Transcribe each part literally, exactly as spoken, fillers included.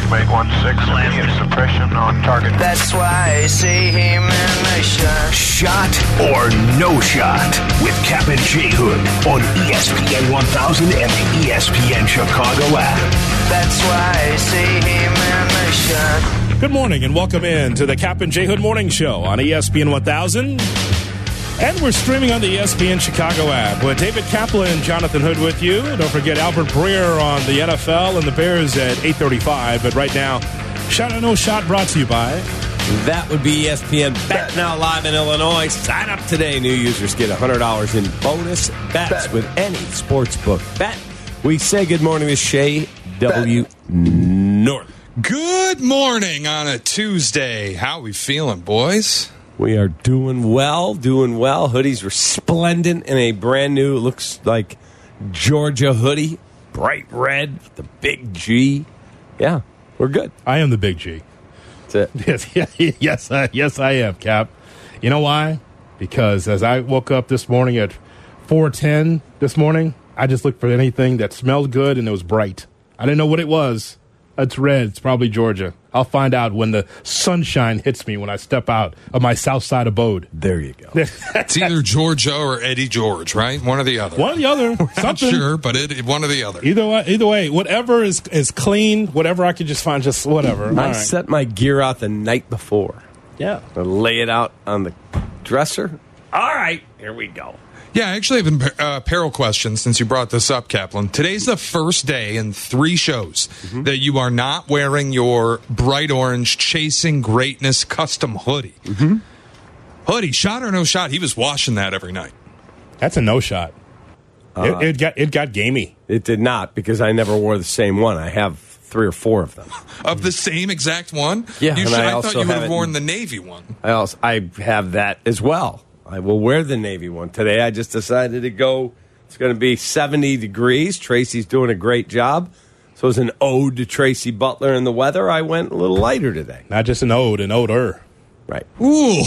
Estimate one six, immediate suppression on target. That's why I see him in the shot. Shot or no shot with Cap and J Hood on E S P N one thousand and the E S P N Chicago app. That's why I see him in the shot. Good morning and welcome in to the Cap and J Hood Morning Show on E S P N one thousand. And we're streaming on the E S P N Chicago app with David Kaplan and Jonathan Hood with you. Don't forget Albert Breer on the N F L and the Bears at eight thirty-five. But right now, Shot or No Shot brought to you by... That would be E S P N Bet Now live in Illinois. Sign up today. New users get one hundred dollars in bonus bets bet. with any sportsbook bet. We say good morning to Shea W. North. Good morning on a Tuesday. How we feeling, boys? We are doing well, doing well. Hoodies resplendent in a brand new, looks like Georgia hoodie. Bright red, the big G. Yeah, we're good. I am the big G. That's it. Yes, yes, yes, I, yes, I am, Cap. You know why? Because as I woke up this morning at four ten this morning, I just looked for anything that smelled good and it was bright. I didn't know what it was. It's red. It's probably Georgia. I'll find out when the sunshine hits me when I step out of my South Side abode. There you go. It's either Georgia or Eddie George, right? One or the other. One or the other. We're Something. not sure, but it, one or the other. Either way, either way, whatever is is clean, whatever I could just find, just whatever. I All right. set my gear out the night before. Yeah. I lay it out on the dresser. All right, here we go. Yeah, I actually have a uh, apparel question since you brought this up, Kaplan. Today's the first day in three shows mm-hmm. that you are not wearing your bright orange Chasing Greatness custom hoodie. Mm-hmm. Hoodie, shot or no shot? He was washing that every night. That's a no shot. Uh, it, it got it got gamey. It did not, because I never wore the same one. I have three or four of them. Of the same exact one? Yeah, you and should, I, I also thought you would have have worn it, the navy one. I also I have that as well. I will wear the navy one. Today I just decided to go. It's going to be seventy degrees. Tracy's doing a great job. So as an ode to Tracy Butler and the weather, I went a little lighter today. Not just an ode, an oder. Right. Ooh.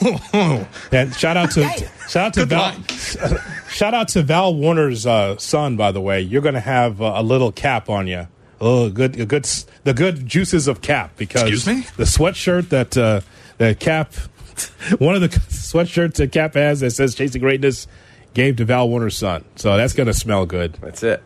And shout out to shout out to Good Val. line. Shout out to Val Warner's uh, son, by the way. You're going to have uh, a little cap on you. Oh, good, a good, the good juices of Cap, because Excuse me? the sweatshirt that uh, that Cap, one of the sweatshirts that Cap has that says "Chasing Greatness," gave to Val Warner's son. So that's going to smell good. That's it.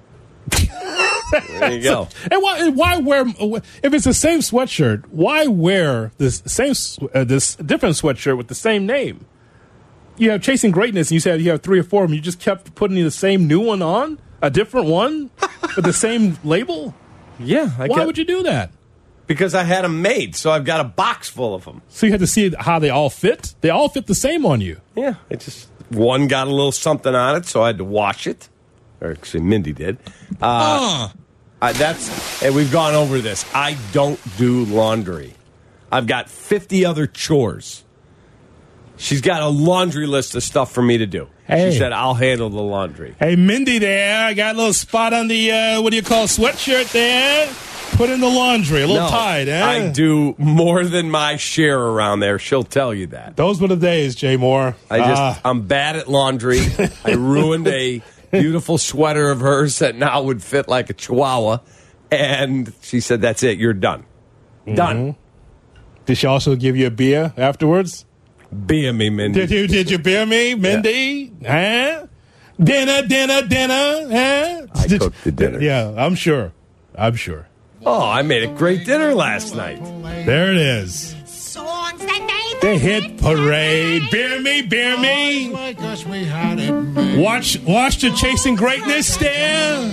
There you go. And why? And why wear? If it's the same sweatshirt, why wear this same uh, this different sweatshirt with the same name? You have Chasing Greatness, and you said you have three or four of them. You just kept putting the same new one on, a different one with the same label. Yeah. I Why kept, would you do that? Because I had them made, so I've got a box full of them. So you had to see how they all fit. They all fit the same on you. Yeah. It just one got a little something on it, so I had to wash it. Or actually, Mindy did. Uh, Uh. Uh, that's, and we've gone over this. I don't do laundry. I've got fifty other chores. She's got a laundry list of stuff for me to do. Hey. She said, I'll handle the laundry. Hey, Mindy there. I got a little spot on the, uh, what do you call, sweatshirt there. Put in the laundry. A little No, tight, eh? I do more than my share around there. She'll tell you that. Those were the days, Jay Moore. I just, Ah. I'm bad at laundry. I ruined a beautiful sweater of hers that now would fit like a chihuahua. And she said, that's it. You're done. Mm-hmm. Done. Did she also give you a beer afterwards? Beer me, Mindy. Did you did you beer me, Mindy? Huh? Dinner, dinner, dinner, huh? I Did- cooked the dinner. Yeah, I'm sure. I'm sure. Oh, I made a great dinner last night. There it is. Songs that made The hit parade. Beer me, beer me. my gosh, we had it made. Watch watch the Chasing Greatness there.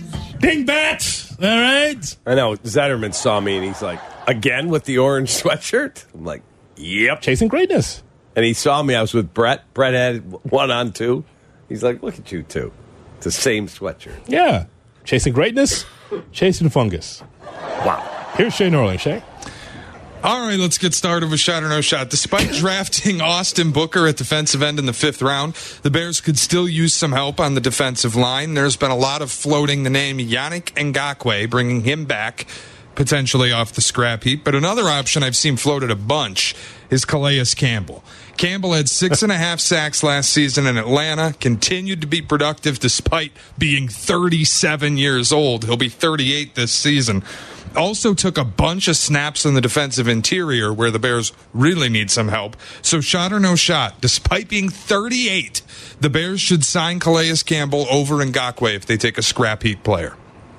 Dingbat. All right. I know. Zetterman saw me and he's like, again with the orange sweatshirt? I'm like, yep. Chasing Greatness. And he saw me. I was with Brett. Brett had one on too. He's like, look at you two. It's the same sweatshirt. Yeah. Chasing Greatness. Chasing Fungus. Wow. Here's Shay Norling. Shay? All right, let's get started with shot or no shot. Despite drafting Austin Booker at defensive end in the fifth round, the Bears could still use some help on the defensive line. There's been a lot of floating the name Yannick Ngakoue, bringing him back potentially off the scrap heap. But another option I've seen floated a bunch is Calais Campbell. Campbell had six and a half sacks last season in Atlanta, continued to be productive despite being thirty-seven years old. He'll be thirty-eight this season. Also took a bunch of snaps in the defensive interior where the Bears really need some help. So shot or no shot, despite being thirty-eight, the Bears should sign Calais Campbell over Ngakoue if they take a scrap heap player.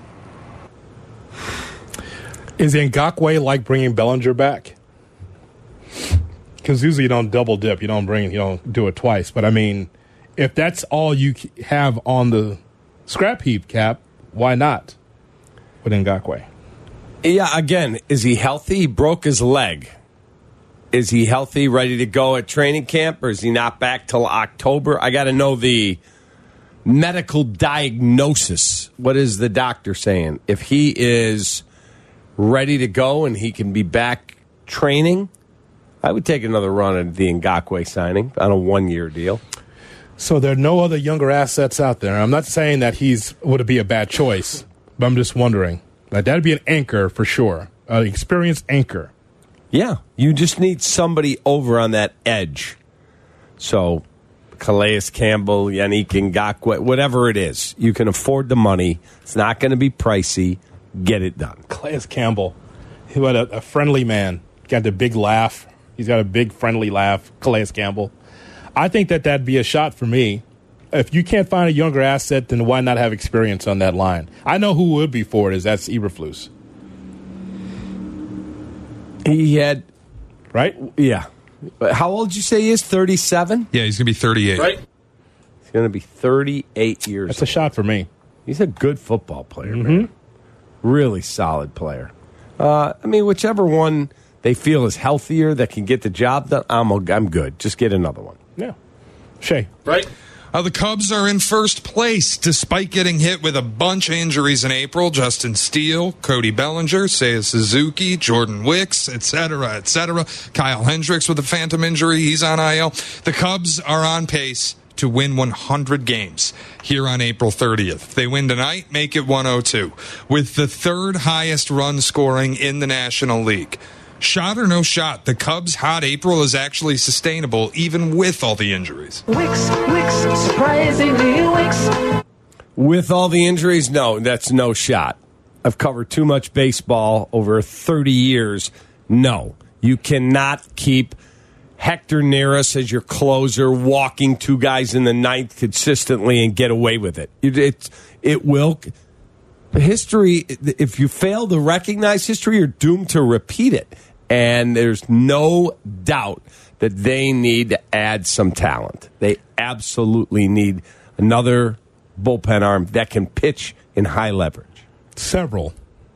Is Ngakoue like bringing Bellinger back? Because usually you don't double dip. You don't bring, you don't do it twice. But I mean, if that's all you have on the scrap heap, Cap, why not with Ngakoue? Yeah, again, is he healthy? He broke his leg. Is he healthy, ready to go at training camp, or is he not back till October? I got to know the medical diagnosis. What is the doctor saying? If he is ready to go and he can be back training, I would take another run at the Ngakoue signing on a one-year deal. So there are no other younger assets out there. I'm not saying that he's would be a bad choice, but I'm just wondering. Like, that'd be an anchor for sure, an experienced anchor. Yeah, you just need somebody over on that edge. So Calais Campbell, Yannick Ngakoue, whatever it is, you can afford the money. It's not going to be pricey. Get it done. Calais Campbell, he had a, a friendly man. Got the big laugh. He's got a big friendly laugh. Calais Campbell. I think that that'd be a shot for me. If you can't find a younger asset, then why not have experience on that line? I know who would be for it. Is that's Eberflus. He had, right? Yeah. How old did you say he is? thirty-seven? Yeah, he's going to be thirty-eight. Right. He's going to be thirty-eight years That's a shot for me. He's a good football player, mm-hmm. man. Really solid player. Uh, I mean, whichever one they feel is healthier that can get the job done, I'm, I'm good. Just get another one. Yeah. Shay. Right. Uh, the Cubs are in first place despite getting hit with a bunch of injuries in April. Justin Steele, Cody Bellinger, Seiya Suzuki, Jordan Wicks, et cetera, et cetera. Kyle Hendricks with a phantom injury. He's on I L. The Cubs are on pace to win one hundred games here on April thirtieth. If they win tonight, make it one oh two, with the third highest run scoring in the National League. Shot or no shot, the Cubs' hot April is actually sustainable even with all the injuries. Wicks, Wicks, surprisingly Wicks. With all the injuries, no, that's no shot. I've covered too much baseball over thirty years. No, you cannot keep Hector Neris as your closer, walking two guys in the ninth consistently and get away with it. It, it, it will. History, if you fail to recognize history, you're doomed to repeat it. And there's no doubt that they need to add some talent. They absolutely need another bullpen arm that can pitch in high leverage. Several.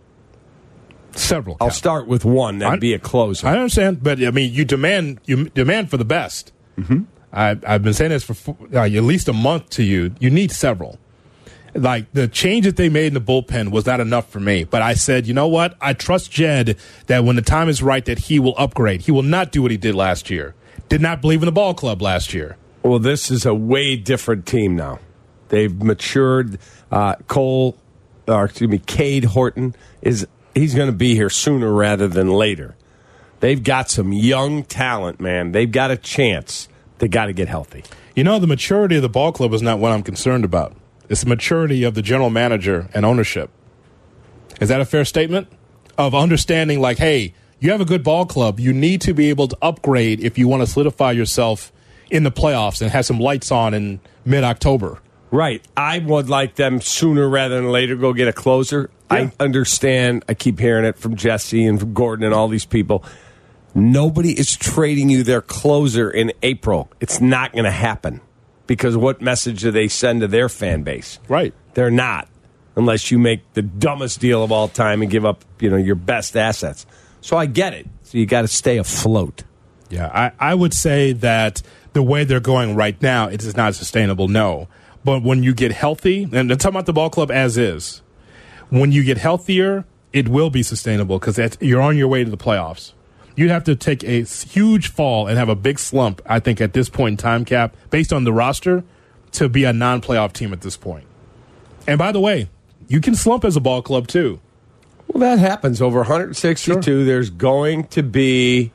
Several. I'll start with one. That'd I, be a closer. I understand, but I mean, you demand you demand for the best. Mm-hmm. I, I've been saying this for uh, at least a month to you. You need several. Like, the change that they made in the bullpen was not enough for me. But I said, you know what? I trust Jed that when the time is right that he will upgrade. He will not do what he did last year. Did not believe in the ball club last year. Well, this is a way different team now. They've matured. Uh, Cole, or excuse me, Cade Horton, is he's going to be here sooner rather than later. They've got some young talent, man. They've got a chance. They got to get healthy. You know, the maturity of the ball club is not what I'm concerned about. It's the maturity of the general manager and ownership. Is that a fair statement? Of understanding, like, hey, you have a good ball club. You need to be able to upgrade if you want to solidify yourself in the playoffs and have some lights on in mid-October. Right. I would like them sooner rather than later go get a closer. Yeah. I understand. I keep hearing it from Jesse and from Gordon and all these people. Nobody is trading you their closer in April. It's not going to happen. Because what message do they send to their fan base? Right. They're not, unless you make the dumbest deal of all time and give up, you know, your best assets. So I get it. So you got to stay afloat. Yeah, I, I would say that the way they're going right now, it is not sustainable, no. But when you get healthy, and I'm talking about the ball club as is, when you get healthier, it will be sustainable because you're on your way to the playoffs. You'd have to take a huge fall and have a big slump, I think, at this point in time, Cap, based on the roster, to be a non-playoff team at this point. And by the way, you can slump as a ball club, too. Well, that happens. Over one sixty-two, sure. There's going to be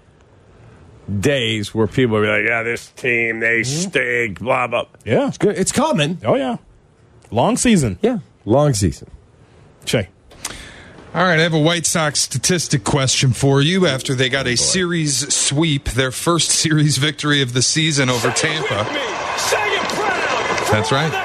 days where people will be like, yeah, this team, they mm-hmm. stink, blah, blah. Yeah. It's good. It's coming. Oh, yeah. Long season. Yeah, long season. Shay. All right, I have a White Sox statistic question for you. After they got a series sweep, their first series victory of the season over Tampa. That's right.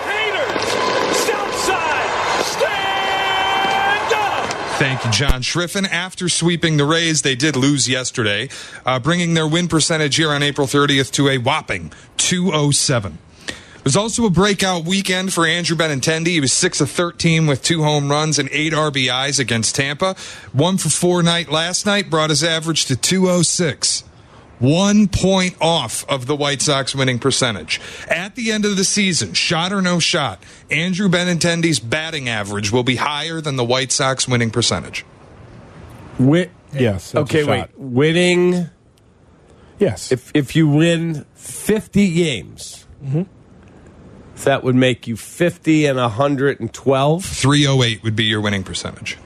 Thank you, John Schriffen. After sweeping the Rays, they did lose yesterday, uh, bringing their win percentage here on April thirtieth to a whopping two oh seven. It was also a breakout weekend for Andrew Benintendi. He was six of thirteen with two home runs and eight R B Is against Tampa. One for four night last night brought his average to two oh six. One point off of the White Sox winning percentage. At the end of the season, shot or no shot, Andrew Benintendi's batting average will be higher than the White Sox winning percentage. Win- Yes. that's okay, a wait. shot. Winning. Yes. If if you win fifty games, Mm-hmm. that would make you fifty and one hundred twelve. three oh eight would be your winning percentage.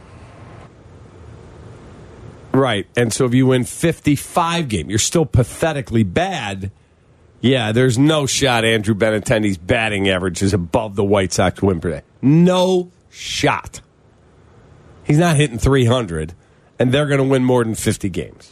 Right. And so if you win fifty-five games, you're still pathetically bad. Yeah, there's no shot Andrew Benintendi's batting average is above the White Sox win per day. No shot. He's not hitting three hundred, and they're going to win more than fifty games.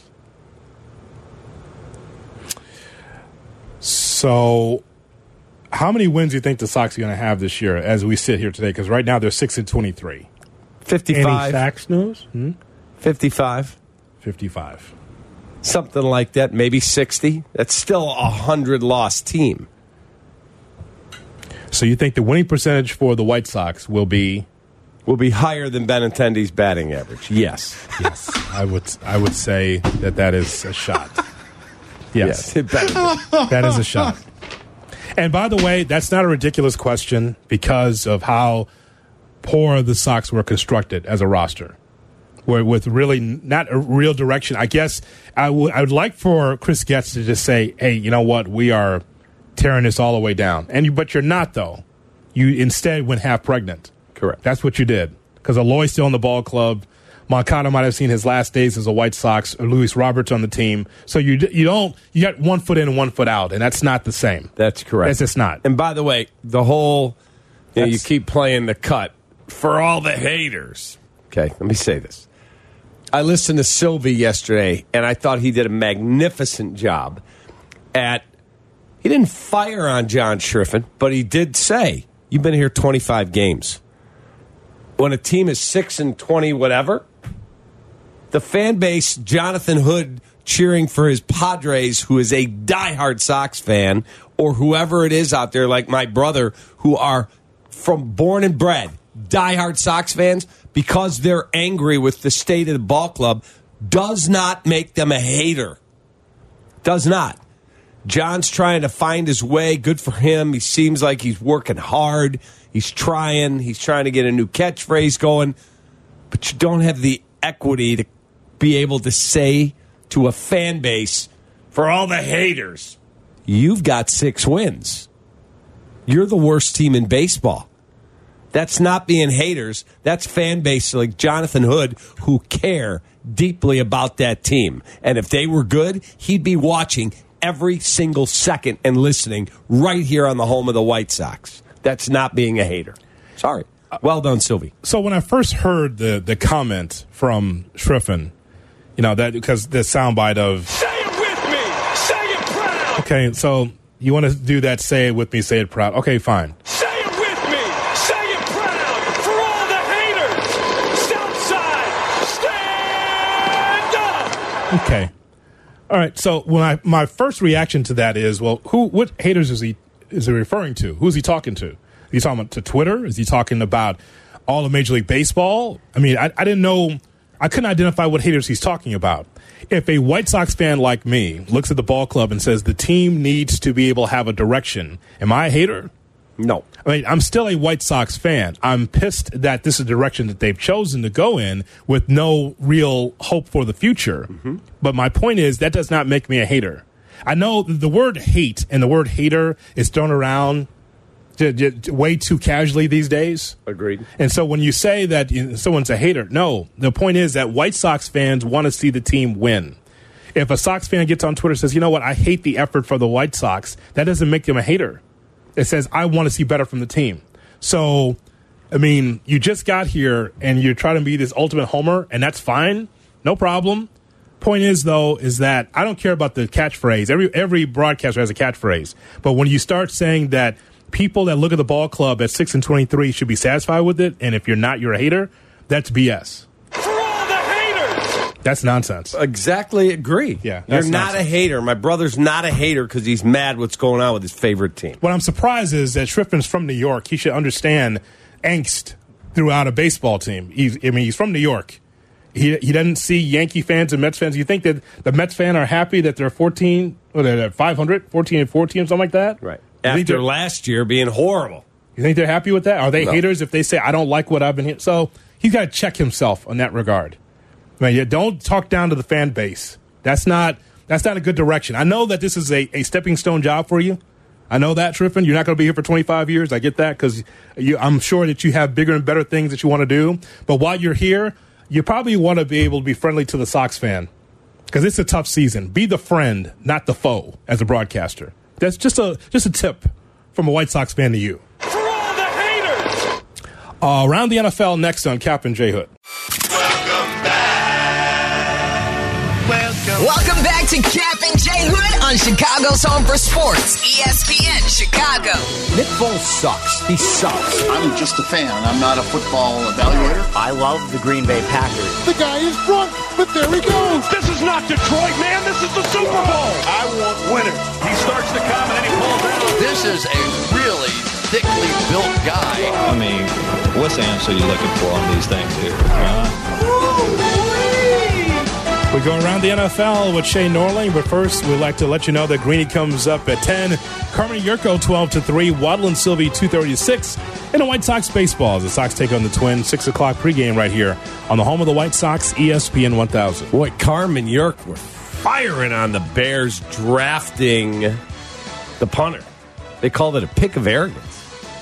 So, how many wins do you think the Sox are going to have this year as we sit here today? Because right now they're six and twenty-three. fifty-five. Any Sox news? Hmm? fifty-five. fifty-five. Something like that, maybe sixty. That's still a hundred-loss team. So you think the winning percentage for the White Sox will be? Will be higher than Benintendi's batting average. Yes. Yes, I would. I would say that that is a shot. Yes, Yes, it better be. that is a shot. And by the way, that's not a ridiculous question because of how poor the Sox were constructed as a roster. Where with really not a real direction. I guess I would I would like for Chris Getz to just say, hey, you know what? We are tearing this all the way down. And you, but you're not, though. You instead went half pregnant. Correct. That's what you did. Because Aloy's still in the ball club. Moncada might have seen his last days as a White Sox. Or Luis Roberts on the team. So you you don't you got one foot in and one foot out, and that's not the same. That's correct. That's just not. And by the way, the whole you, know, you That's- keep playing the cut for all the haters. Okay, let me say this. I listened to Sylvie yesterday, and I thought he did a magnificent job at. He didn't fire on John Schriffen, but he did say, "You've been here twenty-five games. When a team is six and twenty, whatever, the fan base, Jonathan Hood cheering for his Padres, who is a diehard Sox fan, or whoever it is out there, like my brother, who are from born and bred diehard Sox fans, because they're angry with the state of the ball club, does not make them a hater. Does not. John's trying to find his way. Good for him. He seems like he's working hard. He's trying. He's trying to get a new catchphrase going. But you don't have the equity to be able to say to a fan base, for all the haters, you've got six wins. You're the worst team in baseball. That's not being haters. That's fan base like Jonathan Hood who care deeply about that team. And if they were good, he'd be watching every single second and listening right here on the home of the White Sox. That's not being a hater. Sorry. Well done, Sylvie. So when I first heard the the comment from Schriffen, you know, that because the soundbite of Say it with me. Say it proud. okay, so you want to do that? Say it with me. Say it proud. Okay, fine. Say it with me. Say it proud. For all the haters. Southside, stand up. Okay. All right. So when I my first reaction to that is, well, who what haters is he is he referring to? Who's he talking to? Is he talking about to Twitter? Is he talking about all of Major League Baseball? I mean, I, I didn't know. I couldn't identify what haters he's talking about. If a White Sox fan like me looks at the ball club and says the team needs to be able to have a direction, am I a hater? No. I mean, I'm still a White Sox fan. I'm pissed that this is the direction that they've chosen to go in with no real hope for the future. Mm-hmm. But my point is that does not make me a hater. I know the word hate and the word hater is thrown around j- j- way too casually these days. Agreed. And so when you say that you know, someone's a hater, no. The point is that White Sox fans want to see the team win. If a Sox fan gets on Twitter and says, you know what, I hate the effort for the White Sox, that doesn't make them a hater. It says, I want to see better from the team. So I mean, you just got here and you're trying to be this ultimate homer, and that's fine. No problem. Point is, though, is that I don't care about the catchphrase. Every every broadcaster has a catchphrase. But when you start saying that people that look at the ball club at six and twenty-three should be satisfied with it, and if you're not, you're a hater, that's B S. For all the haters! That's nonsense. Exactly agree. Yeah, You're that's not nonsense. a hater. My brother's not a hater because he's mad what's going on with his favorite team. What I'm surprised is that Schriffman's from New York. He should understand angst throughout a baseball team. He's, I mean, he's from New York. He he doesn't see Yankee fans and Mets fans. You think that the Mets fan are happy that they're fourteen, or they're five hundred, fourteen and fourteen, something like that? Right. You think After they're- last year being horrible. You think they're happy with that? Are they No. haters if they say, I don't like what I've been here? So he's got to check himself on that regard. I mean, yeah, don't talk down to the fan base. That's not that's not a good direction. I know that this is a, a stepping stone job for you. I know that, Triffin. You're not going to be here for twenty-five years. I get that because I'm sure that you have bigger and better things that you want to do. But while you're here, you probably want to be able to be friendly to the Sox fan because it's a tough season. Be the friend, not the foe, as a broadcaster. That's just a just a tip from a White Sox fan to you. For all the haters! Uh, around the N F L next on Cap and J Hood. Welcome back to Cap and J Hood on Chicago's Home for Sports, E S P N Chicago. Nick Foles sucks. He sucks. I'm just a fan. I'm not a football evaluator. I love the Green Bay Packers. The guy is drunk, but there he goes. This is not Detroit, man. This is the Super Bowl. I want winners. He starts to come and then he pulls out. This is a really thickly built guy. I mean, what's the answer you're looking for on these things here? Uh, We go around the N F L with Shay Norling, but first we'd like to let you know that Greeny comes up at ten, Carmen Yurko twelve to three, Waddle and Sylvie two thirty to six, and the White Sox baseball as the Sox take on the Twins, six o'clock pregame right here on the home of the White Sox, E S P N one thousand. Boy, Carmen York were firing on the Bears drafting the punter. They called it a pick of arrogance.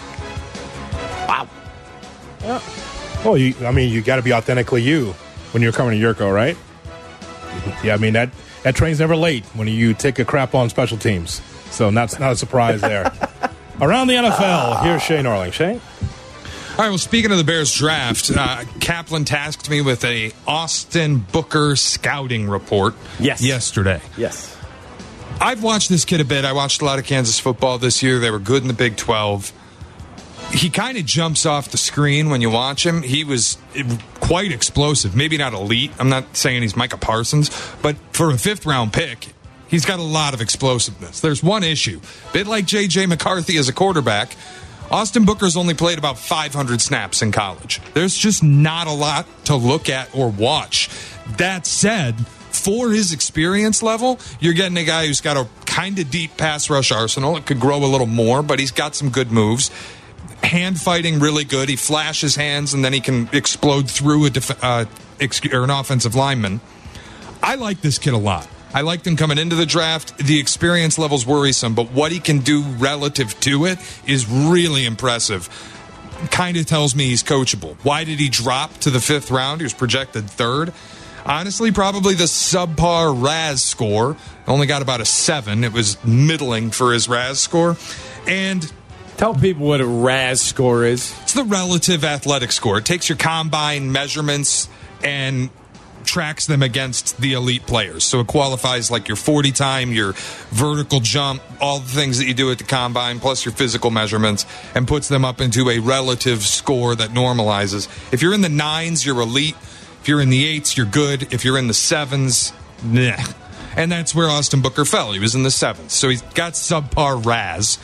Wow. Yeah. Well, you, I mean, you got to be authentically you when you're coming to Yurko, right? Yeah, I mean, that, that train's never late when you take a crap on special teams. So not, not a surprise there. Around the N F L, here's Shay Norling. Shay? All right, well, speaking of the Bears draft, uh, Kaplan tasked me with a Austin Booker scouting report Yes. yesterday. Yes. I've watched this kid a bit. I watched a lot of Kansas football this year. They were good in the Big twelve. He kind of jumps off the screen when you watch him. He was quite explosive. Maybe not elite. I'm not saying he's Micah Parsons, but for a fifth-round pick, he's got a lot of explosiveness. There's one issue. A bit like J J. McCarthy as a quarterback, Austin Booker's only played about five hundred snaps in college. There's just not a lot to look at or watch. That said, for his experience level, you're getting a guy who's got a kind of deep pass rush arsenal. It could grow a little more, but he's got some good moves. Hand fighting really good. He flashes hands and then he can explode through a def- uh, ex- or an offensive lineman. I like this kid a lot. I liked him coming into the draft. The experience level's worrisome, but what he can do relative to it is really impressive. Kind of tells me he's coachable. Why did he drop to the fifth round? He was projected third. Honestly, probably the subpar R A S score. Only got about a seven. It was middling for his R A S score. And tell people what a R A S score is. It's the relative athletic score. It takes your combine measurements and tracks them against the elite players. So it qualifies like your forty time, your vertical jump, all the things that you do at the combine, plus your physical measurements, and puts them up into a relative score that normalizes. If you're in the nines, you're elite. If you're in the eights, you're good. If you're in the sevens, nah. And that's where Austin Booker fell. He was in the sevens. So he's got subpar R A S.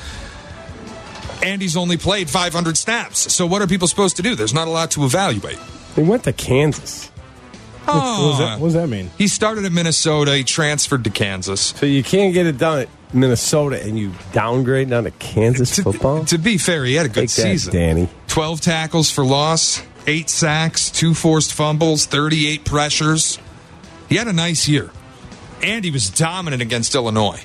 And he's only played five hundred snaps. So what are people supposed to do? There's not a lot to evaluate. He went to Kansas. Oh, what, does that, what does that mean? He started at Minnesota. He transferred to Kansas. So you can't get it done at Minnesota and you downgrade down to Kansas to, football? To be fair, he had a good Take season. That, Danny. twelve tackles for loss, eight sacks, two forced fumbles, thirty-eight pressures. He had a nice year. And he was dominant against Illinois.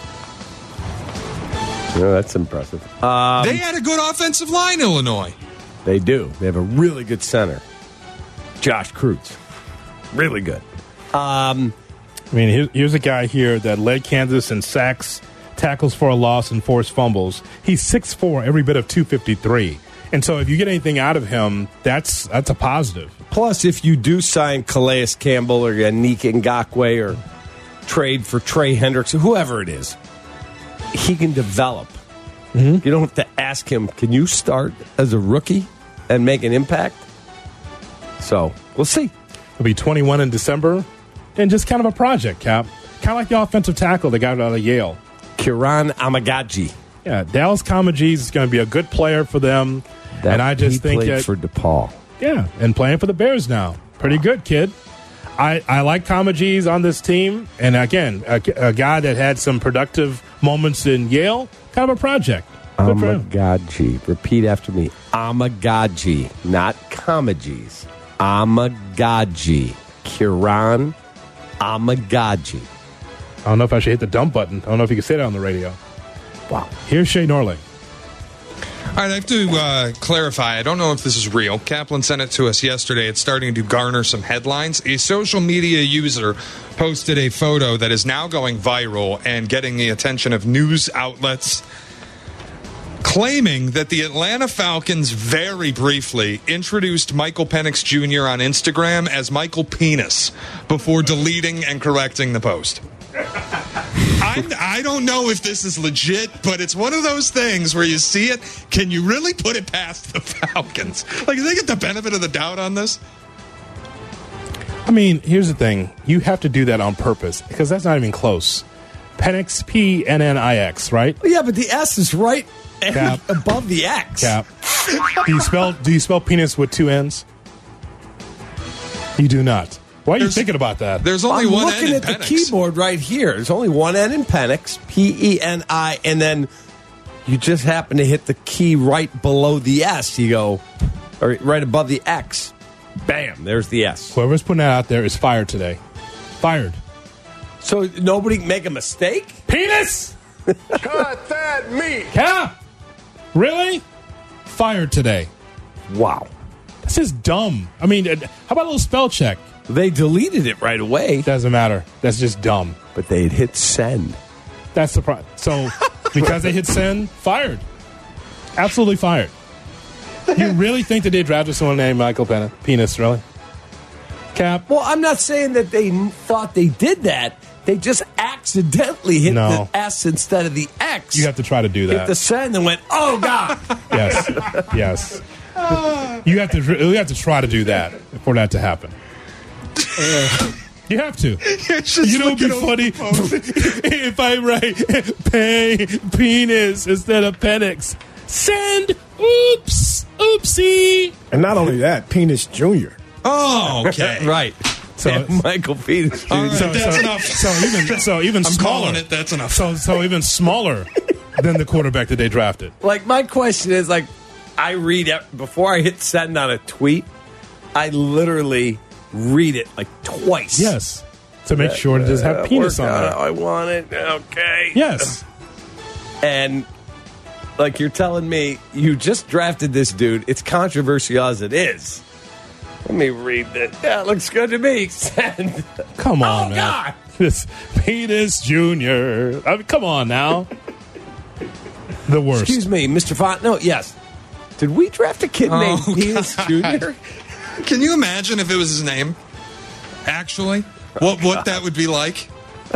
No, that's impressive. Um, they had a good offensive line, Illinois. They do. They have a really good center. Josh Kreutz. Really good. Um, I mean, here, here's a guy here that led Kansas in sacks, tackles for a loss, and forced fumbles. He's six foot four, every bit of two fifty-three. And so if you get anything out of him, that's that's a positive. Plus, if you do sign Calais Campbell or Yannick Ngakoue or trade for Trey Hendricks or whoever it is, he can develop. Mm-hmm. You don't have to ask him, can you start as a rookie and make an impact? So, we'll see. He'll be twenty-one in December, and just kind of a project, Cap. Kind of like the offensive tackle they got out of Yale. Kiran Amagaji. Yeah, Dallas Comagese is going to be a good player for them. That and I just he think played that, for DePaul. Yeah, and playing for the Bears now. Pretty good, kid. I, I like Comagese on this team. And again, a, a guy that had some productive moments in Yale, kind of a project. Good for him. Amagaji. Repeat after me. Amagaji, not Comagese. Amagaji. Kiran Amagaji. I don't know if I should hit the dump button. I don't know if you can say that on the radio. Wow. Here's Shay Norley. All right, I have to uh, clarify. I don't know if this is real. Kaplan sent it to us yesterday. It's starting to garner some headlines. A social media user posted a photo that is now going viral and getting the attention of news outlets, claiming that the Atlanta Falcons very briefly introduced Michael Penix Junior on Instagram as Michael Penis before deleting and correcting the post. I'm, I don't know if this is legit, but it's one of those things where you see it. Can you really put it past the Falcons? Like, do they get the benefit of the doubt on this? I mean, here's the thing. You have to do that on purpose because that's not even close. Penix, P N N I X, right? Yeah, but the S is right Cap. above the X. Cap. Do you spell Do you spell penis with two N's? You do not. Why are there's, you thinking about that? There's only I'm one looking N in at Penix. the keyboard right here. There's only one N in Penix, P E N I, and then you just happen to hit the key right below the S. You go, or right above the X. Bam, there's the S. Whoever's putting that out there is fired today. Fired. So nobody can make a mistake? Penis! Cut that meat! Cap! Really? Fired today. Wow. This is dumb. I mean, how about a little spell check? They deleted it right away. Doesn't matter. That's just dumb. But they'd hit send. That's the problem. So, because they hit send, fired. Absolutely fired. You really think that they drafted someone named Michael Pen- Penis, really? Cap? Well, I'm not saying that they thought they did that. They just accidentally hit no. the S instead of the X. You have to try to do that. Hit the send and went, oh, God. Yes. Yes. You have to you have to try to do that for that to happen. Uh, you have to. You know, it'd be funny if I write pay penis instead of Penix. Send. Oops. Oopsie. And not only that, Penis Junior Oh, okay. Right. So yeah, Michael Penis Junior All right, so, that's so, enough. So even so even I'm smaller. calling it. That's enough. So so even smaller than the quarterback that they drafted. Like, my question is, like, I read it before I hit send on a tweet. I literally read it like twice. Yes, to make sure to just have Uh, penis work on out there. how I want it. Okay. Yes. And like, you're telling me you just drafted this dude. It's controversial as it is. Let me read this. Yeah, it looks good to me. Send. Come on, Oh, man. God. This Penis Junior I mean, come on now. The worst. Excuse me, Mister Font. No, yes. Did we draft a kid Oh, named Penis God. Junior? Can you imagine if it was his name? Actually, what what that would be like?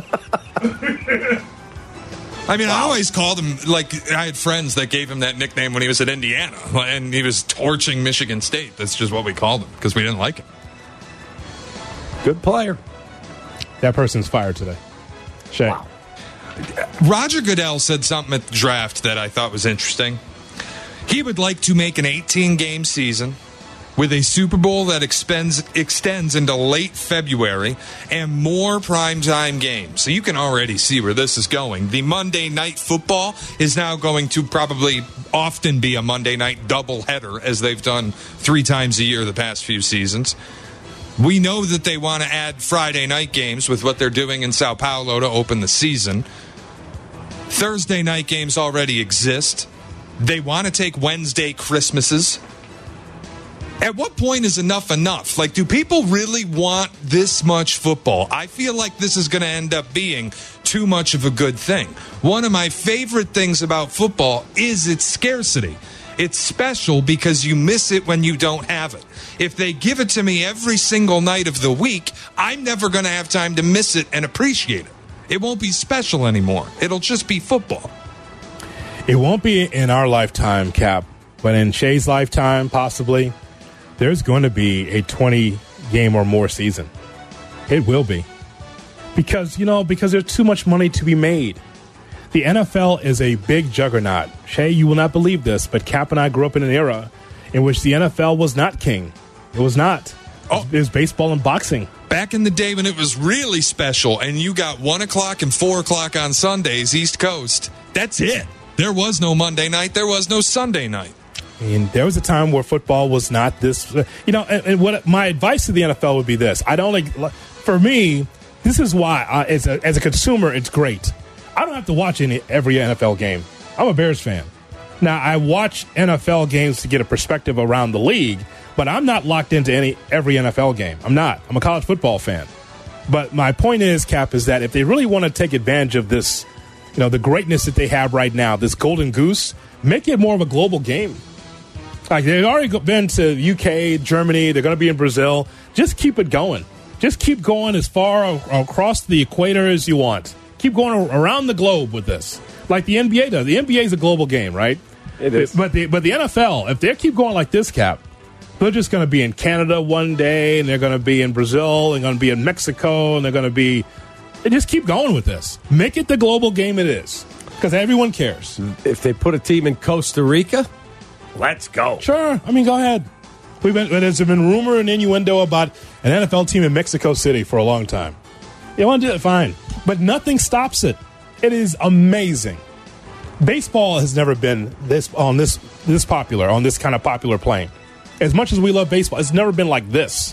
I mean, I always called him, like, I had friends that gave him that nickname when he was at Indiana, and he was torching Michigan State. That's just what we called him because we didn't like him. Good player. That person's fired today. Shay. Wow. Roger Goodell said something at the draft that I thought was interesting. He would like to make an eighteen-game season with a Super Bowl that expends, extends into late February and more primetime games. So you can already see where this is going. The Monday Night Football is now going to probably often be a Monday night doubleheader, as they've done three times a year the past few seasons. We know that they want to add Friday night games with what they're doing in Sao Paulo to open the season. Thursday night games already exist. They want to take Wednesday Christmases. At what point is enough enough? Like, do people really want this much football? I feel like this is going to end up being too much of a good thing. One of my favorite things about football is its scarcity. It's special because you miss it when you don't have it. If they give it to me every single night of the week, I'm never going to have time to miss it and appreciate it. It won't be special anymore. It'll just be football. It won't be in our lifetime, Cap, but in Shay's lifetime, possibly, there's going to be a twenty-game or more season. It will be. Because, you know, because there's too much money to be made. The N F L is a big juggernaut. Shay, you will not believe this, but Cap and I grew up in an era in which the N F L was not king. It was not. Oh. It was baseball and boxing. Back in the day when it was really special and you got one o'clock and four o'clock on Sundays, East Coast, that's it. There was no Monday night. There was no Sunday night. And there was a time where football was not this. You know, and, and what my advice to the N F L would be this. I don't like, for me, this is why, I, as, a, as a consumer, it's great. I don't have to watch any every N F L game. I'm a Bears fan. Now, I watch N F L games to get a perspective around the league, but I'm not locked into any every N F L game. I'm not. I'm a college football fan. But my point is, Cap, is that if they really want to take advantage of this, you know, the greatness that they have right now, this golden goose, make it more of a global game. Like, they've already been to U K, Germany. They're going to be in Brazil. Just keep it going. Just keep going as far across the equator as you want. Keep going around the globe with this, like the N B A does. The N B A is a global game, right? It is. But the, but the N F L, if they keep going like this, Cap, they're just going to be in Canada one day, and they're going to be in Brazil, and going to be in Mexico, and they're going to be – they just keep going with this. Make it the global game it is, because everyone cares. If they put a team in Costa Rica, let's go. Sure. I mean, go ahead. We've been, there's been rumor and innuendo about an N F L team in Mexico City for a long time. You want to do it, fine. But nothing stops it. It is amazing. Baseball has never been this on this this popular, on this kind of popular plane. As much as we love baseball, it's never been like this.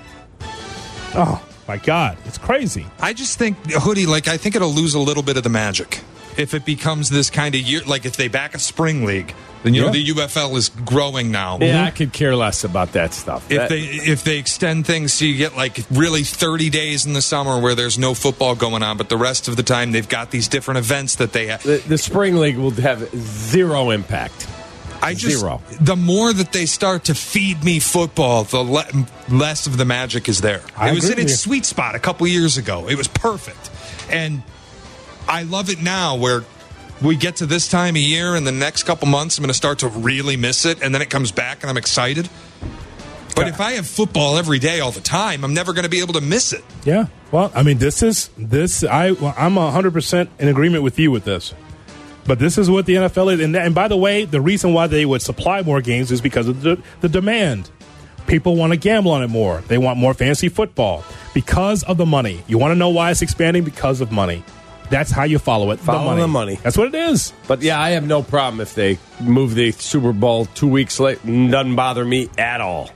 Oh, my God. It's crazy. I just think, Hoodie, like, I think it'll lose a little bit of the magic if it becomes this kind of year. Like, if they back a spring league, then, you yeah. know, the U F L is growing now. Yeah, mm-hmm. I could care less about that stuff. If that, they if they extend things so you get, like, really thirty days in the summer where there's no football going on, but the rest of the time they've got these different events that they have. The, the spring league will have zero impact. I just, Zero. The more that they start to feed me football, the le- less of the magic is there. I it was in its you. sweet spot a couple years ago. It was perfect. And I love it now where we get to this time of year and the next couple months I'm going to start to really miss it, and then it comes back and I'm excited. But if I have football every day all the time, I'm never going to be able to miss it. Yeah. Well, I mean, this is, this, I, well, I'm one hundred percent in agreement with you with this. But this is what the N F L is. And, and by the way, the reason why they would supply more games is because of the, the demand. People want to gamble on it more. They want more fantasy football because of the money. You want to know why it's expanding? Because of money. That's how you follow it. Follow the money. the money. That's what it is. But, yeah, I have no problem if they move the Super Bowl two weeks late. Doesn't bother me at all.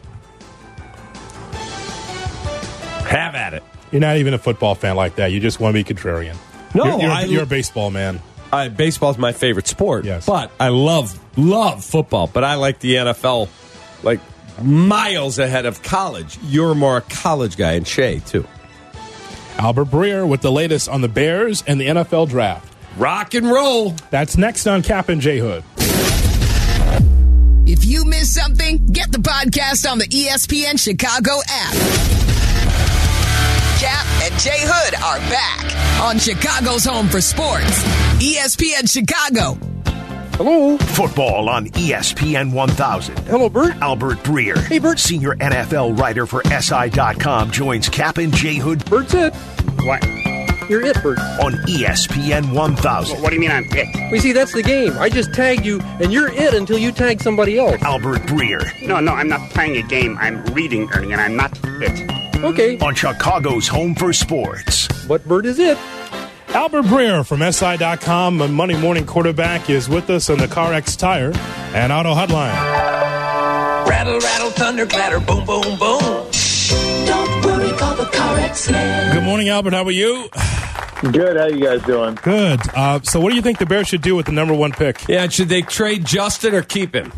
Have at it. You're not even a football fan like that. You just want to be contrarian. No, you're, you're, I, you're a baseball man. I, baseball's my favorite sport. Yes. But I love, love football. But I like the N F L, like, miles ahead of college. You're more a college guy, and Shay, too. Albert Breer with the latest on the Bears and the N F L draft. Rock and roll. That's next on Cap and J Hood. If you missed something, get the podcast on the E S P N Chicago app. Cap and J Hood are back on Chicago's home for sports, E S P N Chicago. Hello. Football on E S P N one thousand. Hello, Bert. Albert Breer. Hey, Bert. Senior N F L writer for S I dot com joins Cap and J Hood. Bert's it. What? You're it, Bert. On E S P N one thousand. What do you mean I'm it? Well, see, that's the game. I just tagged you, and you're it until you tag somebody else. Albert Breer. No, no, I'm not playing a game. I'm reading, Ernie, and I'm not it. Okay. On Chicago's home for sports. What Bert is it? Albert Breer from S I dot com, a Monday morning quarterback, is with us on the CarX Tire and Auto Hotline. Rattle, rattle, thunder, clatter, boom, boom, boom. Don't worry, call the CarX man. Good morning, Albert. How are you? Good. How you guys doing? Good. Uh, so what do you think the Bears should do with the number one pick? Yeah, should they trade Justin or keep him?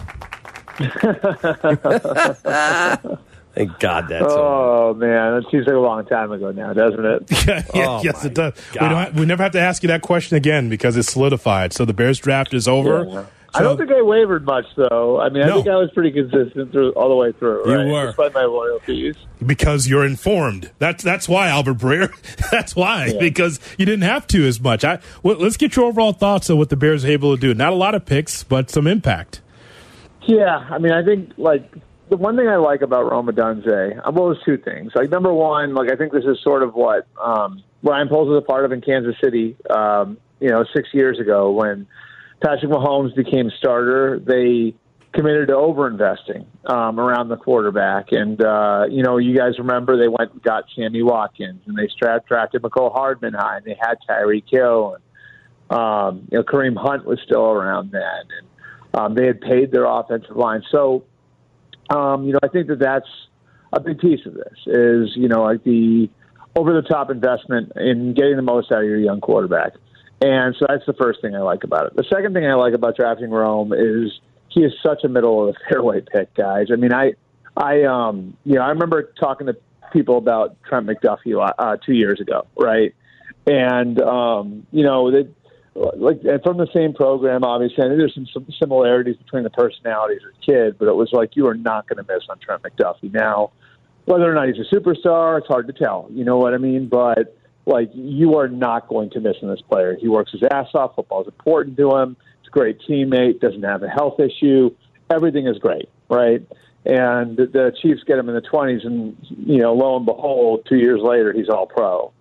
Thank God that's Oh, over. Man. That seems like a long time ago now, doesn't it? yeah, yeah, oh yes, it does. We, don't have, we never have to ask you that question again because it's solidified. So the Bears draft is over. Yeah. I don't think I wavered much, though. I mean, I No. think I was pretty consistent through all the way through. You right? were. Despite my loyalties. Because you're informed. That's that's why, Albert Breer. That's why. Yeah. Because you didn't have to as much. I well, let's get your overall thoughts on what the Bears are able to do. Not a lot of picks, but some impact. Yeah, I mean, I think, like, the one thing I like about Rome Odunze, uh, well, there's two things. Like, number one, like, I think this is sort of what um, Ryan Poles was a part of in Kansas City, um, you know, six years ago when Patrick Mahomes became starter. They committed to overinvesting um, around the quarterback. And, uh, you know, you guys remember they went and got Sammy Watkins, and they stra- drafted McCole Hardman high, and they had Tyreek Hill, and, um, you know, Kareem Hunt was still around then, and um, they had paid their offensive line. So, um, you know, I think that that's a big piece of this is, you know, like the over-the-top investment in getting the most out of your young quarterback. And so that's the first thing I like about it. The second thing I like about drafting Rome is he is such a middle of the fairway pick, guys. I mean, I, I, um, you know, I remember talking to people about Trent McDuffie uh, two years ago, right? And um, you know, they, like from the same program, obviously. I think there's some, some similarities between the personalities of the kid, but it was like you are not going to miss on Trent McDuffie. Now, whether or not he's a superstar, it's hard to tell. You know what I mean? But like, you are not going to miss on this player. He works his ass off. Football is important to him. He's a great teammate. Doesn't have a health issue. Everything is great, right? And the, the Chiefs get him in the twenties, and you know, lo and behold, two years later, he's all pro.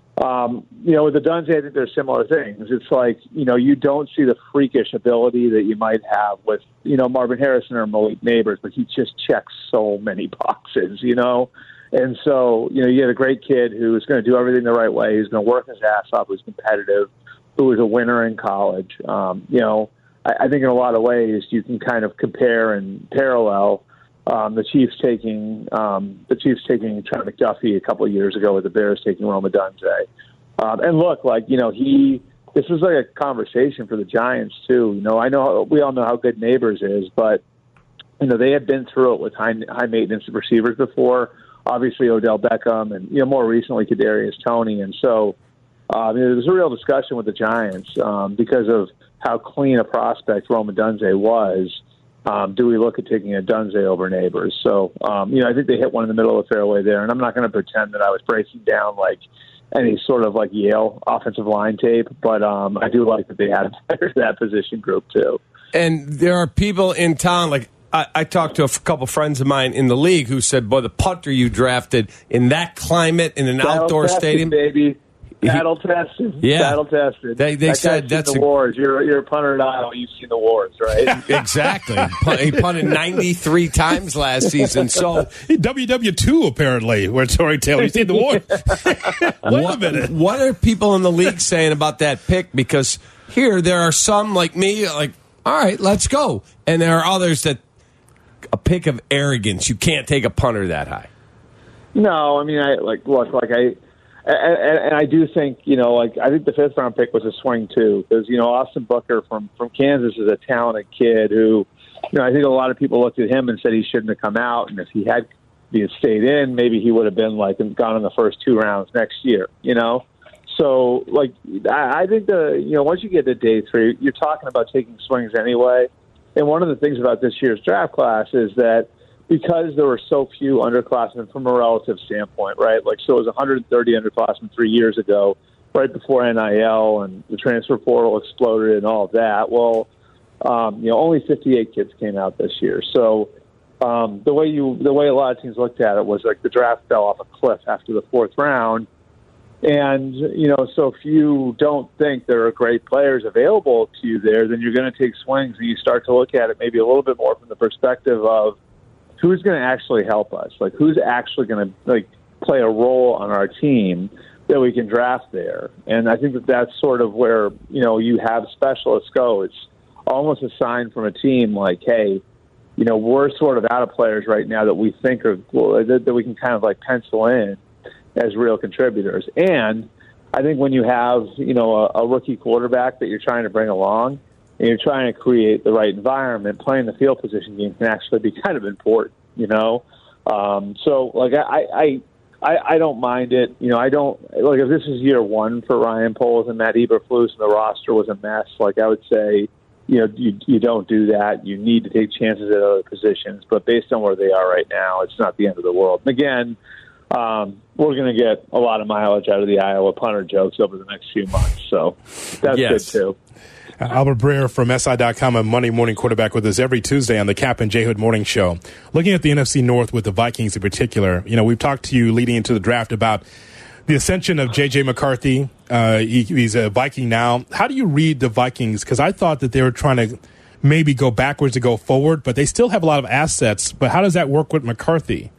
Um, you know, with the Dunze, I think there's similar things. It's like, you know, you don't see the freakish ability that you might have with, you know, Marvin Harrison or Malik Neighbors, but he just checks so many boxes, you know? And so, you know, you get a great kid who's going to do everything the right way, who's going to work his ass off, who's competitive, who was a winner in college. Um, you know, I, I think in a lot of ways you can kind of compare and parallel um, the Chiefs taking um, the Chiefs taking Trent McDuffie a couple of years ago with the Bears taking Rome Odunze. Um, and look, like, you know, he this was like a conversation for the Giants too. You know, I know we all know how good Neighbors is, but you know, they had been through it with high high maintenance receivers before. Obviously, Odell Beckham, and you know, more recently Kadarius Toney, and so um, you know, there was a real discussion with the Giants um, because of how clean a prospect Rome Odunze was. Um, do we look at taking a Dunze over Neighbors? So, um, you know, I think they hit one in the middle of the fairway there, and I'm not going to pretend that I was breaking down like any sort of like Yale offensive line tape, but um, I do like that they had that position group too. And there are people in town, like I, I talked to a f- couple friends of mine in the league who said, boy, the punter you drafted in that climate in an Battle outdoor tested, stadium. baby. Battle tested. Yeah. Battle tested. They, they that said that's the a, wars. You're, you're a punter in Iowa. You've seen the wars, right? Exactly. He punted ninety-three times last season. So W W two apparently, where Tory Taylor. You seen the war? Wait what, a minute. What are people in the league saying about that pick? Because here there are some like me, like, all right, let's go. And there are others that a pick of arrogance. You can't take a punter that high. No, I mean, I like look like I. And, and I do think, you know, like I think the fifth round pick was a swing too, because you know Austin Booker from from Kansas is a talented kid who, you know, I think a lot of people looked at him and said he shouldn't have come out, and if he had he had stayed in, maybe he would have been like gone in the first two rounds next year, you know. So like I, I think the you know once you get to day three, you're talking about taking swings anyway. And one of the things about this year's draft class is that, because there were so few underclassmen from a relative standpoint, right? Like, so it was one hundred thirty underclassmen three years ago, right before N I L and the transfer portal exploded and all of that. Well, um, you know, only fifty-eight kids came out this year. So um, the way you, the way a lot of teams looked at it was like the draft fell off a cliff after the fourth round. And, you know, so if you don't think there are great players available to you there, then you're going to take swings and you start to look at it maybe a little bit more from the perspective of, who's going to actually help us? Like, who's actually going to like play a role on our team that we can draft there? And I think that that's sort of where, you know, you have specialists go. It's almost a sign from a team like, hey, you know, we're sort of out of players right now that we think are that, that we can kind of like pencil in as real contributors. And I think when you have, you know, a, a rookie quarterback that you're trying to bring along, and you're trying to create the right environment, playing the field position game can actually be kind of important, you know? Um, so, like, I, I, I, I don't mind it. You know, I don't, like, if this is year one for Ryan Poles and Matt Eberflus and the roster was a mess, like, I would say, you know, you, you don't do that. You need to take chances at other positions. But based on where they are right now, it's not the end of the world. And again, um, we're going to get a lot of mileage out of the Iowa punter jokes over the next few months. So that's yes. good, too. Uh, Albert Breer from S I dot com, a Monday morning quarterback with us every Tuesday on the Cap and J Hood Morning Show. Looking at the N F C North with the Vikings in particular, you know, we've talked to you leading into the draft about the ascension of J J McCarthy. Uh, he, he's a Viking now. How do you read the Vikings? Because I thought that they were trying to maybe go backwards to go forward, but they still have a lot of assets. But how does that work with McCarthy?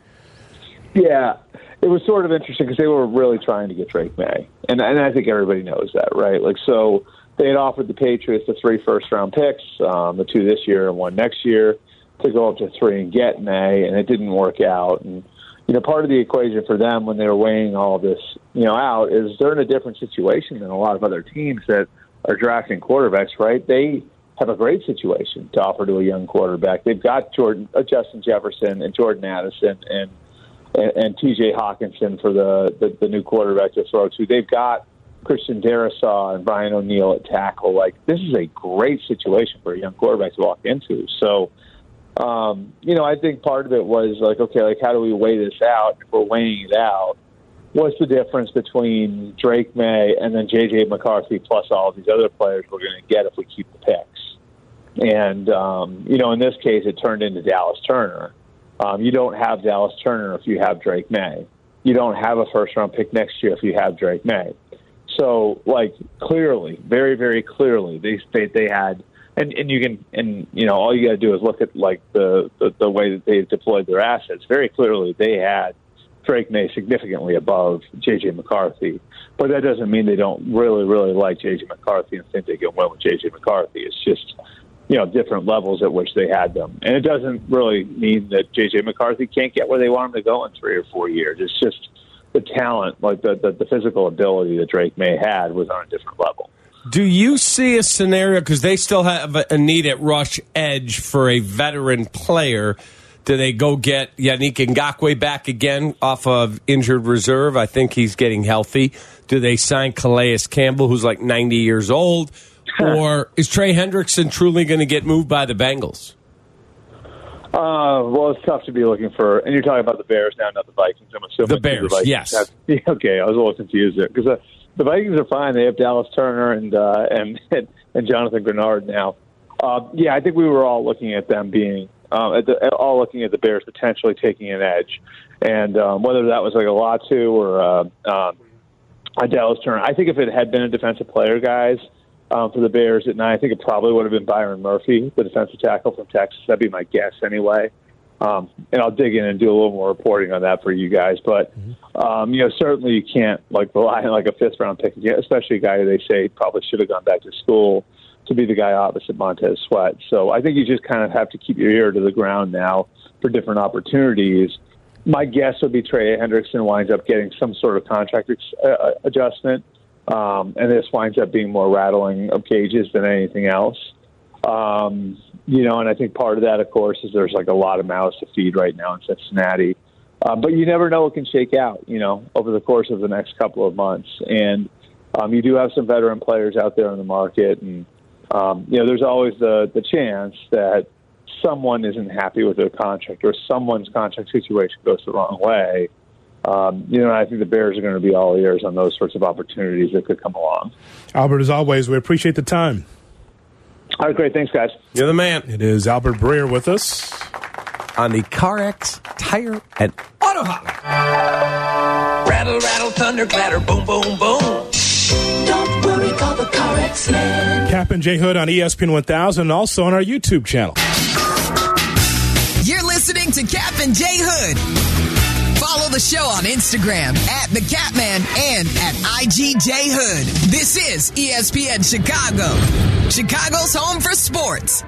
Yeah, it was sort of interesting because they were really trying to get Drake May. And, and I think everybody knows that, right? Like, so they had offered the Patriots the three first-round picks, um, the two this year and one next year, to go up to three and get May, and it didn't work out. And, you know, part of the equation for them when they were weighing all of this, you know, out is they're in a different situation than a lot of other teams that are drafting quarterbacks, right? They have a great situation to offer to a young quarterback. They've got Jordan, uh, Justin Jefferson and Jordan Addison and and, and T J Hawkinson for the, the, the new quarterback to throw to. They've got Christian Darrisaw and Brian O'Neill at tackle. Like, this is a great situation for a young quarterback to walk into. So, um, you know, I think part of it was like, okay, like, how do we weigh this out? If we're weighing it out, what's the difference between Drake May and then J J McCarthy plus all of these other players we're going to get if we keep the picks? And, um, you know, in this case, it turned into Dallas Turner. Um, you don't have Dallas Turner if you have Drake May. You don't have a first-round pick next year if you have Drake May. So, like, clearly, very, very clearly, they they, they had, and, and you can, and you know, all you got to do is look at like the, the the way that they've deployed their assets. Very clearly, they had Drake May significantly above J J McCarthy, but that doesn't mean they don't really, really like J J McCarthy and think they can win with J J McCarthy. It's just, you know, different levels at which they had them, and it doesn't really mean that J J McCarthy can't get where they want him to go in three or four years. It's just the talent, like the, the, the physical ability that Drake May had was on a different level. Do you see a scenario, because they still have a need at rush edge for a veteran player, do they go get Yannick Ngakoue back again off of injured reserve? I think he's getting healthy. Do they sign Calais Campbell, who's like ninety years old? Or is Trey Hendrickson truly going to get moved by the Bengals? Uh, well, it's tough to be looking for, and you're talking about the Bears now, not the Vikings. I'm assuming the Bears. The Vikings yes. have, yeah, okay, I was a little confused there because uh, the Vikings are fine. They have Dallas Turner and uh, and, and and Jonathan Grenard now. Uh, yeah, I think we were all looking at them being um, at the, all looking at the Bears potentially taking an edge, and um, whether that was like a Latu or uh, um, a Dallas Turner. I think if it had been a defensive player, guys. Um, for the Bears at nine, I think it probably would have been Byron Murphy, the defensive tackle from Texas. That'd be my guess anyway. Um, and I'll dig in and do a little more reporting on that for you guys. But, um, you know, certainly you can't, like, rely on, like, a fifth-round pick, especially a guy who they say probably should have gone back to school to be the guy opposite Montez Sweat. So I think you just kind of have to keep your ear to the ground now for different opportunities. My guess would be Trey Hendrickson winds up getting some sort of contract ex- uh, adjustment. Um, and this winds up being more rattling of cages than anything else. Um, you know, and I think part of that, of course, is there's like a lot of mouths to feed right now in Cincinnati. Uh, but you never know what can shake out, you know, over the course of the next couple of months. And um, you do have some veteran players out there in the market. And, um, you know, there's always the, the chance that someone isn't happy with their contract or someone's contract situation goes the wrong way. Um, you know, I think the Bears are going to be all ears on those sorts of opportunities that could come along. Albert, as always, we appreciate the time. All right, great. Thanks, guys. You're the man. It is Albert Breer with us on the CarX Tire and Auto Hotline. Rattle, rattle, thunder, clatter, boom, boom, boom. Don't worry, call the CarX man. Cap and J Hood on E S P N one thousand, and also on our YouTube channel. You're listening to Cap and J Hood. Follow the show on Instagram at The Catman and at I G J Hood. This is E S P N Chicago, Chicago's home for sports.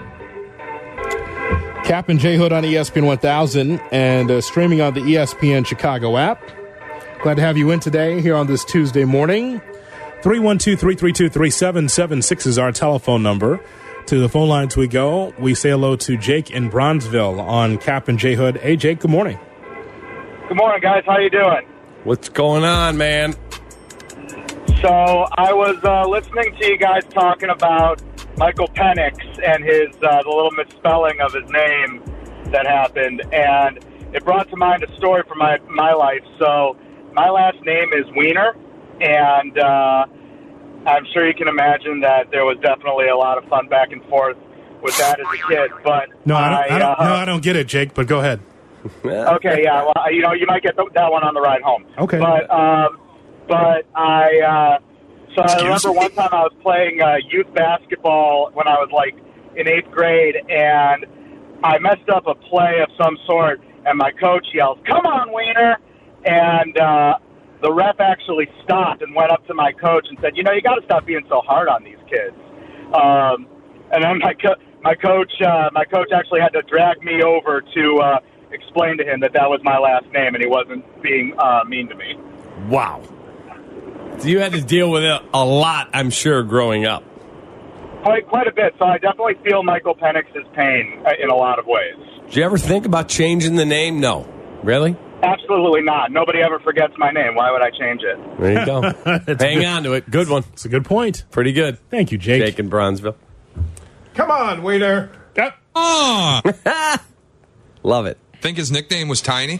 Cap and J Hood on E S P N one thousand and uh, streaming on the E S P N Chicago app. Glad to have you in today here on this Tuesday morning. three one two, three three two, three seven seven six is our telephone number. To the phone lines we go. We say hello to Jake in Bronzeville on Cap and J Hood. Hey, Jake, good morning. Good morning, guys. How you doing? What's going on, man? So I was uh, listening to you guys talking about Michael Penix and his uh, the little misspelling of his name that happened, and it brought to mind a story from my my life. So my last name is Wiener, and uh, I'm sure you can imagine that there was definitely a lot of fun back and forth with that as a kid. But No, I don't, I don't, uh, no, I don't get it, Jake, but go ahead. Okay, yeah, well, you know, you might get th- that one on the ride home. Okay. But, um, but I, uh, so I remember one time I was playing uh, youth basketball when I was, like, in eighth grade, and I messed up a play of some sort, and my coach yells, "Come on, Wiener!" And uh, the ref actually stopped and went up to my coach and said, "You know, you got to stop being so hard on these kids." Um, and then my, co- my coach, uh, my coach actually had to drag me over to uh, explain to him that that was my last name, and he wasn't being uh, mean to me. Wow. So you had to deal with it a lot, I'm sure, growing up. Quite, quite a bit. So I definitely feel Michael Penix's pain uh, in a lot of ways. Did you ever think about changing the name? No. Really? Absolutely not. Nobody ever forgets my name. Why would I change it? There you go. Hang good. on to it. Good one. It's a good point. Pretty good. Thank you, Jake. Jake in Bronzeville. Come on, Wiener. Yep. Oh, Love it. think his nickname was Tiny?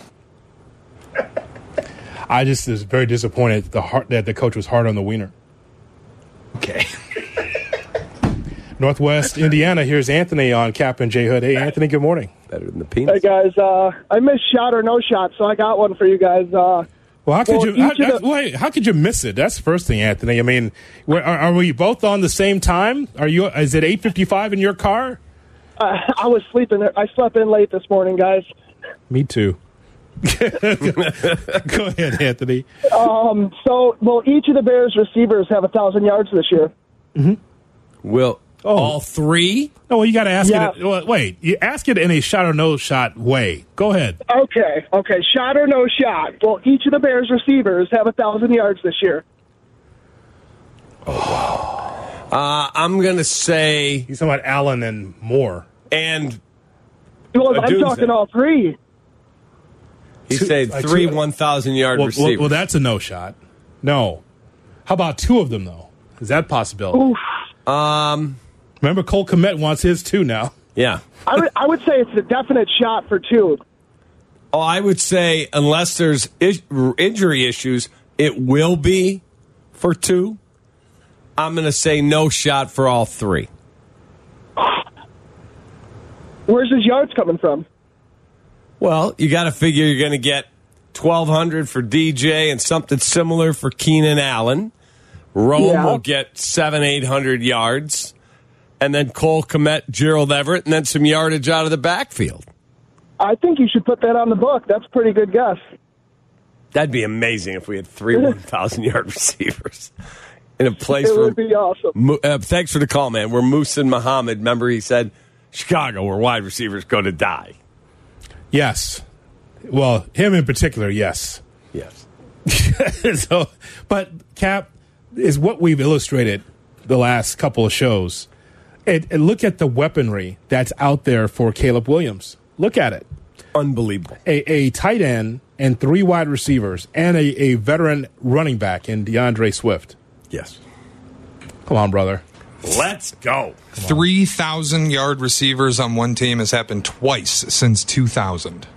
I just was very disappointed the heart, that the coach was hard on the Wiener. Okay. Northwest Indiana, here's Anthony on Cap and J Hood. Hey, Anthony, good morning. Better than the penis. Hey, guys. Uh, I missed shot or no shot, so I got one for you guys. Uh, Well, how could well, you? How, each of that's- the- wait, how could you miss it? That's the first thing, Anthony. I mean, where, are, are we both on the same time? Are you? Is it eight fifty-five in your car? uh, I was sleeping. I slept in late this morning, guys. Me too. Go ahead, Anthony. Um, so, well, each of the Bears receivers have a thousand yards this year. Mm-hmm. Will Oh. all three? No, well, you got to ask Yeah. it. Well, wait, you ask it in a shot or no shot way. Go ahead. Okay, okay, shot or no shot. Well, each of the Bears receivers have a thousand yards this year. Uh, I'm going to say. He's talking about Allen and Moore. And. Well, Uh, I'm Doomsday. talking all three. He Two- said uh, three two- one thousand yard Well, receivers. well, well, that's a no shot. No. How about two of them, though? Is that a possibility? Oof. Um, Remember, Cole Kmet wants his too now. yeah. I would, I would say it's a definite shot for two. Oh, I would say unless there's is- injury issues, it will be for two. I'm going to say no shot for all three. Where's his yards coming from? Well, you got to figure you're going to get twelve hundred for D J and something similar for Keenan Allen. Rome Yeah. will get seven, eight hundred yards, and then Cole Kmet, Gerald Everett, and then some yardage out of the backfield. I think you should put that on the book. That's a pretty good guess. That'd be amazing if we had three one thousand yard receivers in a place It where. would be awesome. Mo- uh, thanks for the call, man. Where Moose and Muhammad, remember he said, Chicago, where wide receivers go to die. Yes. Well, him in particular, yes. Yes. so, but Cap is what we've illustrated the last couple of shows. And, and look at the weaponry that's out there for Caleb Williams. Look at it. Unbelievable. A, a tight end and three wide receivers and a, a veteran running back in DeAndre Swift. Yes. Come on, brother. Let's go. three thousand yard receivers on one team has happened twice since two thousand.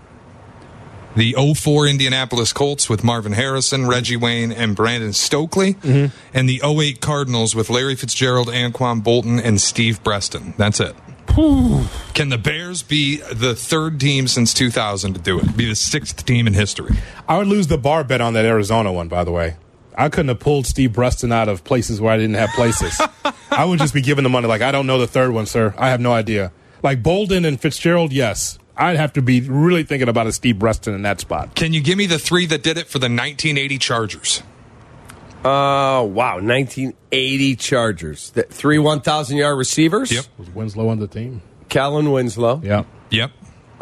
The oh four Indianapolis Colts with Marvin Harrison, Reggie Wayne, and Brandon Stokely. Mm-hmm. And the oh eight Cardinals with Larry Fitzgerald, Anquan Bolton, and Steve Breston. That's it. Can the Bears be the third team since two thousand to do it? Be the sixth team in history? I would lose the bar bet on that Arizona one, by the way. I couldn't have pulled Steve Breston out of places where I didn't have places. I would just be giving the money like, I don't know the third one, sir. I have no idea. Like Bolden and Fitzgerald, yes. I'd have to be really thinking about a Steve Breston in that spot. Can you give me the three that did it for the nineteen eighty Chargers? Oh, uh, wow. nineteen eighty Chargers. The three one thousand yard receivers? Yep. Was Winslow on the team? Kellen Winslow. Yeah. Yep.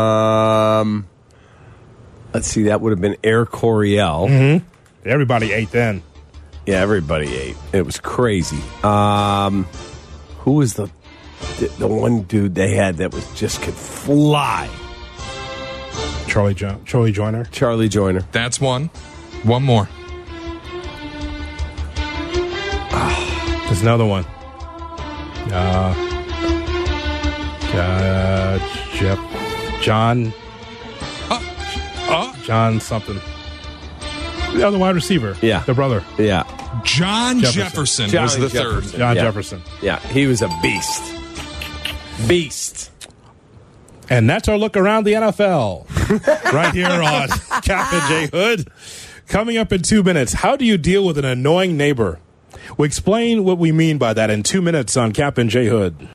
Um, let's see. That would have been Air Coryell. Mm-hmm. Everybody ate then. Yeah, everybody ate. It was crazy. Um, who was the, the the one dude they had that was just could fly? Charlie jo- Charlie Joyner. Charlie Joyner. That's one. One more. There's another one. Uh, uh, Jeff, John, uh, John something. The other wide receiver. Yeah. The brother. Yeah. John Jefferson, Jefferson was the Jefferson. third. John Yeah. Jefferson. Yeah, he was a beast. Beast. And that's our look around the N F L. Right here on Cap and J Hood. Coming up in two minutes, how do you deal with an annoying neighbor? We explain what we mean by that in two minutes on Cap and J Hood.